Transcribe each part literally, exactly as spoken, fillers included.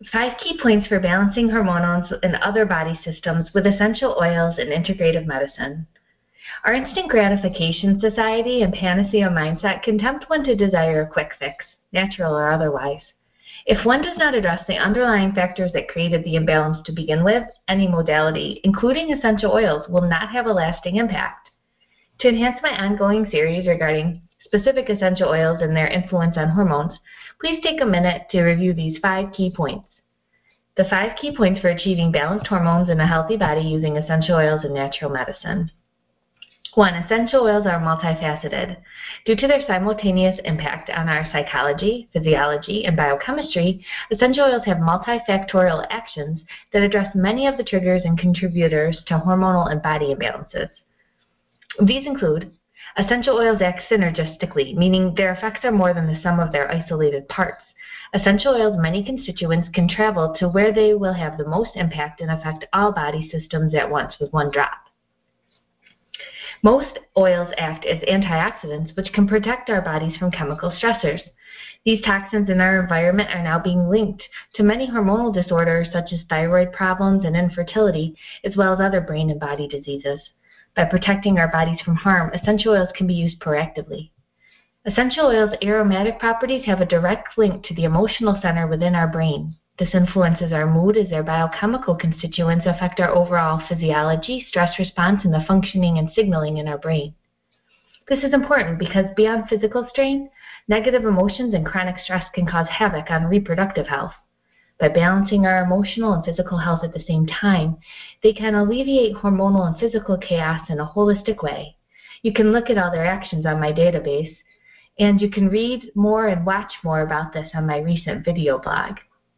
Five key points for balancing hormones and other body systems with essential oils and integrative medicine. Our instant gratification society and panacea mindset can tempt one to desire a quick fix, natural or otherwise. If one does not address the underlying factors that created the imbalance to begin with, any modality, including essential oils, will not have a lasting impact. To enhance my ongoing series regarding specific essential oils and their influence on hormones, please take a minute to review these five key points. The five key points for achieving balanced hormones in a healthy body using essential oils and natural medicine. One, essential oils are multifaceted. Due to their simultaneous impact on our psychology, physiology, and biochemistry, essential oils have multifactorial actions that address many of the triggers and contributors to hormonal and body imbalances. These include essential oils act synergistically, meaning their effects are more than the sum of their isolated parts. Essential oils' many constituents can travel to where they will have the most impact and affect all body systems at once with one drop. Most oils act as antioxidants, which can protect our bodies from chemical stressors. These toxins in our environment are now being linked to many hormonal disorders such as thyroid problems and infertility, as well as other brain and body diseases. By protecting our bodies from harm, essential oils can be used proactively. Essential oils' aromatic properties have a direct link to the emotional center within our brain. This influences our mood as their biochemical constituents affect our overall physiology, stress response, and the functioning and signaling in our brain. This is important because beyond physical strain, negative emotions and chronic stress can cause havoc on reproductive health. By balancing our emotional and physical health at the same time, they can alleviate hormonal and physical chaos in a holistic way. You can look at all their actions on my database, and you can read more and watch more about this on my recent video blog.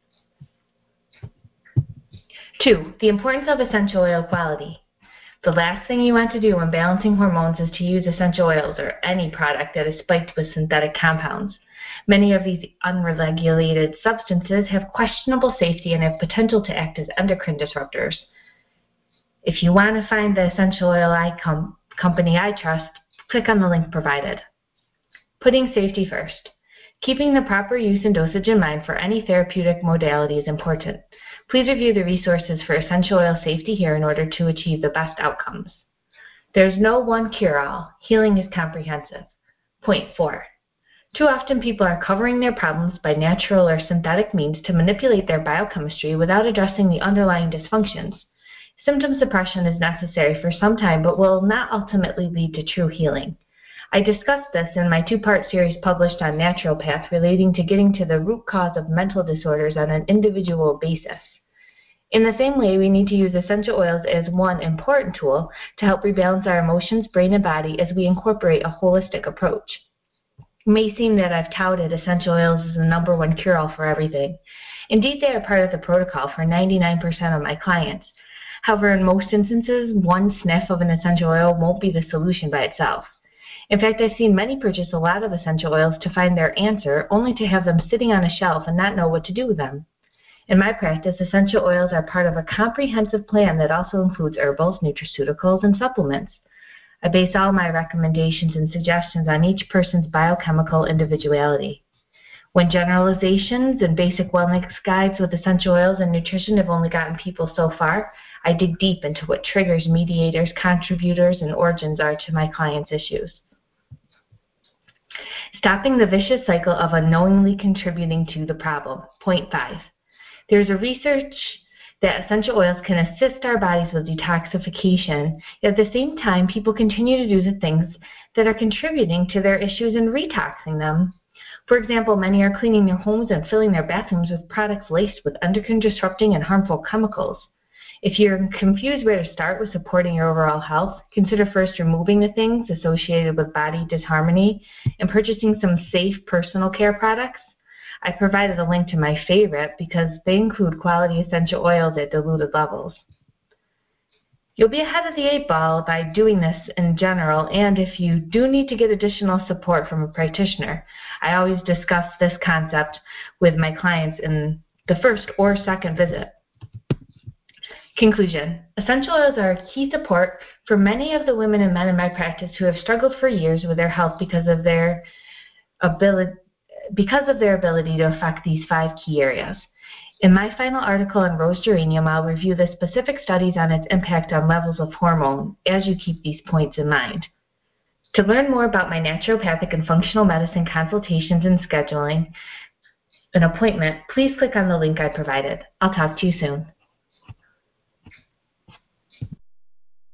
Two, the importance of essential oil quality. The last thing you want to do when balancing hormones is to use essential oils or any product that is spiked with synthetic compounds. Many of these unregulated substances have questionable safety and have potential to act as endocrine disruptors. If you want to find the essential oil I com- company I trust, click on the link provided. Putting safety first. Keeping the proper use and dosage in mind for any therapeutic modality is important. Please review the resources for essential oil safety here in order to achieve the best outcomes. There's no one cure-all. Healing is comprehensive. Point four. Too often people are covering their problems by natural or synthetic means to manipulate their biochemistry without addressing the underlying dysfunctions. Symptom suppression is necessary for some time but will not ultimately lead to true healing. I discussed this in my two-part series published on Naturopath relating to getting to the root cause of mental disorders on an individual basis. In the same way, we need to use essential oils as one important tool to help rebalance our emotions, brain, and body as we incorporate a holistic approach. It may seem that I've touted essential oils as the number one cure-all for everything. Indeed, they are part of the protocol for ninety-nine percent of my clients. However, in most instances, one sniff of an essential oil won't be the solution by itself. In fact, I've seen many purchase a lot of essential oils to find their answer, only to have them sitting on a shelf and not know what to do with them. In my practice, essential oils are part of a comprehensive plan that also includes herbals, nutraceuticals, and supplements. I base all my recommendations and suggestions on each person's biochemical individuality. When generalizations and basic wellness guides with essential oils and nutrition have only gotten people so far, I dig deep into what triggers, mediators, contributors, and origins are to my clients' issues. Stopping the vicious cycle of unknowingly contributing to the problem. Point five. There's a research that essential oils can assist our bodies with detoxification, yet at the same time, people continue to do the things that are contributing to their issues and retoxing them. For example, many are cleaning their homes and filling their bathrooms with products laced with endocrine disrupting and harmful chemicals. If you're confused where to start with supporting your overall health, consider first removing the things associated with body disharmony and purchasing some safe personal care products. I provided a link to my favorite because they include quality essential oils at diluted levels. You'll be ahead of the eight ball by doing this in general, and if you do need to get additional support from a practitioner, I always discuss this concept with my clients in the first or second visit. Conclusion. Essential oils are a key support for many of the women and men in my practice who have struggled for years with their health because of their ability, because of their ability to affect these five key areas. In my final article on rose geranium, I'll review the specific studies on its impact on levels of hormone as you keep these points in mind. To learn more about my naturopathic and functional medicine consultations and scheduling an appointment, please click on the link I provided. I'll talk to you soon.